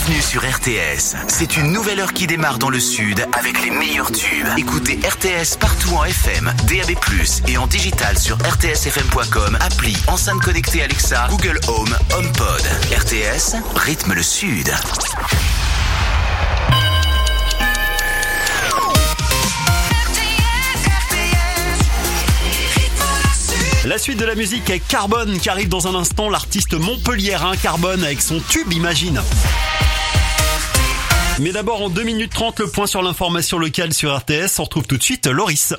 Bienvenue sur RTS. C'est une nouvelle heure qui démarre dans le sud avec les meilleurs tubes. Écoutez RTS partout en FM, DAB+, et en digital sur rtsfm.com, appli, enceinte connectée Alexa, Google Home, HomePod. RTS, rythme le sud. La suite de la musique avec Carbone qui arrive dans un instant, l'artiste montpelliérain Carbone avec son tube Imagine. Mais d'abord en 2 minutes 30, le point sur l'information locale sur RTS. On retrouve tout de suite Loris.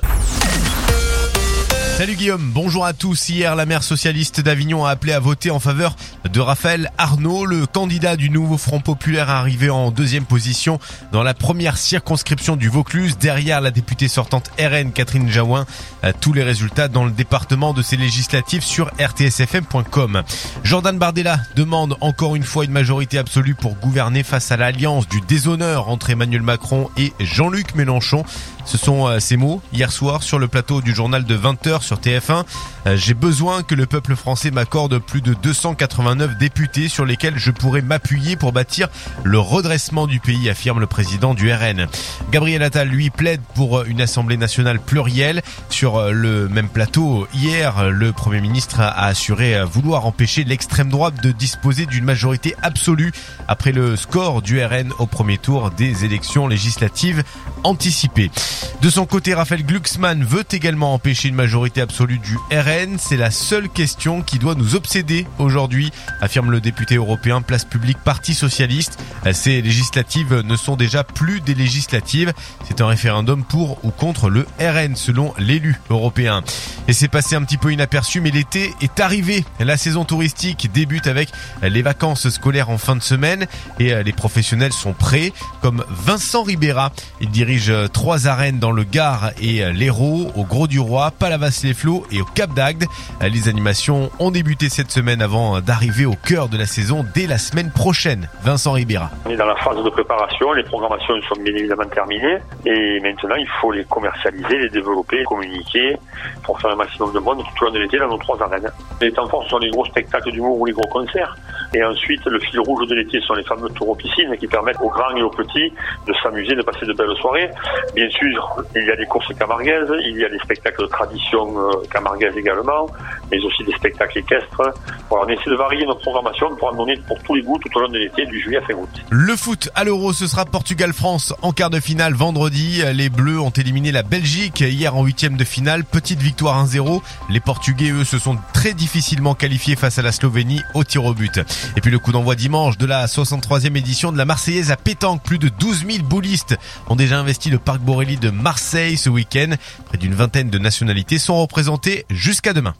Salut Guillaume, bonjour à tous. Hier, la maire socialiste d'Avignon a appelé à voter en faveur de Raphaël Arnaud, le candidat du nouveau Front Populaire arrivé en 2e position dans la première circonscription du Vaucluse, derrière la députée sortante RN Catherine Jaouin. Tous les résultats dans le département de ces législatives sur rtsfm.com. Jordan Bardella demande encore une fois une majorité absolue pour gouverner face à l'alliance du déshonneur entre Emmanuel Macron et Jean-Luc Mélenchon. Ce sont ces mots hier soir sur le plateau du journal de 20h sur TF1. J'ai besoin que le peuple français m'accorde plus de 289 députés sur lesquels je pourrais m'appuyer pour bâtir le redressement du pays, affirme le président du RN. Gabriel Attal, lui, plaide pour une Assemblée nationale plurielle. Sur le même plateau, hier, le Premier ministre a assuré vouloir empêcher l'extrême droite de disposer d'une majorité absolue après le score du RN au premier tour des élections législatives anticipées. De son côté, Raphaël Glucksmann veut également empêcher une majorité absolue du RN. C'est la seule question qui doit nous obséder aujourd'hui, affirme le député européen Place Publique Parti Socialiste. Ces législatives ne sont déjà plus des législatives. C'est un référendum pour ou contre le RN, selon l'élu européen. Et c'est passé un petit peu inaperçu, mais l'été est arrivé. La saison touristique débute avec les vacances scolaires en fin de semaine et les professionnels sont prêts, comme Vincent Ribera. Il dirige 3 arènes dans le Gard et l'Hérault, au Grau-du-Roi, Palavas-les-Flots et au Cap d'Agde. Les animations ont débuté cette semaine avant d'arriver au cœur de la saison dès la semaine prochaine. Vincent Ribera. On est dans la phase de préparation, les programmations sont bien évidemment terminées et maintenant il faut les commercialiser, les développer, les communiquer pour faire un maximum de monde tout au long de l'été dans nos 3 arènes. Les temps forts sont les gros spectacles d'humour ou les gros concerts. Et ensuite, le fil rouge de l'été sont les fameux tours aux piscines qui permettent aux grands et aux petits de s'amuser, de passer de belles soirées. Bien sûr, il y a des courses camarguaises, il y a des spectacles de tradition camarguaise également, mais aussi des spectacles équestres. Voilà, on essaie de varier notre programmation pour en donner pour tous les goûts tout au long de l'été, du juillet à fin août. Le foot à l'Euro, ce sera Portugal-France en quart de finale vendredi. Les Bleus ont éliminé la Belgique hier en 8e de finale. Petite victoire 1-0. Les Portugais, eux, se sont très difficilement qualifiés face à la Slovénie au tir au but. Et puis le coup d'envoi dimanche de la 63e édition de la Marseillaise à pétanque. Plus de 12 000 boulistes ont déjà investi le parc Borély de Marseille ce week-end. Près d'une vingtaine de nationalités sont représentées jusqu'à demain.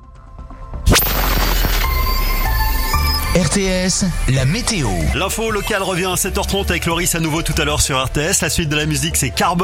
RTS, la météo. L'info locale revient à 7h30 avec Loris à nouveau tout à l'heure sur RTS. La suite de la musique, c'est Carbone.